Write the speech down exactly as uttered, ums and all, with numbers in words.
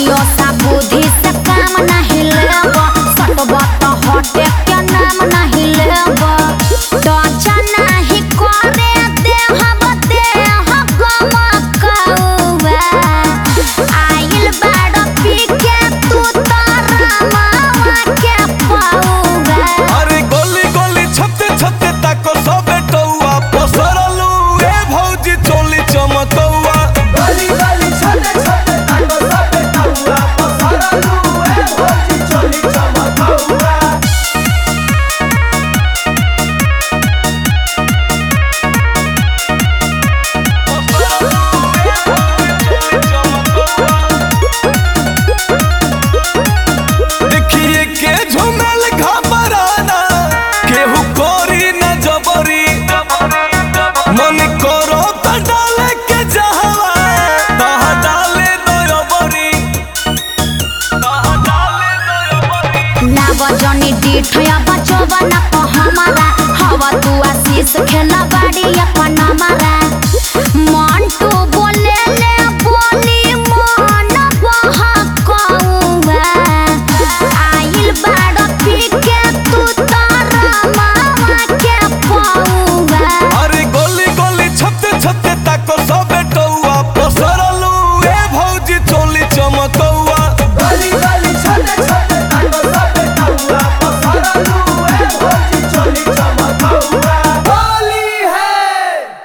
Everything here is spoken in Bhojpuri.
तनियो सा बुद्धि से काम नहीं लेब सटबा तो हटे के नाम नहीं लेब टचा नहीं करे देह देह गमकौआ आइल बाड़ पी के तू तारा मावा के पौआ अरे गोली गोली छत्ते छत्ते ताको सबे टौआ पसरलू ए भौजी चोली चमकौआ गली गली छत्ते छत्ते ताको सबे टौआ पसरलू ए भौजी चोली चमकौआ देखिए के झुमल घबराना केहू कोरी न जबरी मन करो त डाले के जहवा तहा डाले नयबरी तहा डाले नयबरी लाग जनी डिठया बचवा न को हमारा हवा तू आशीष खेला बाड़ी अपन हमारा मन टू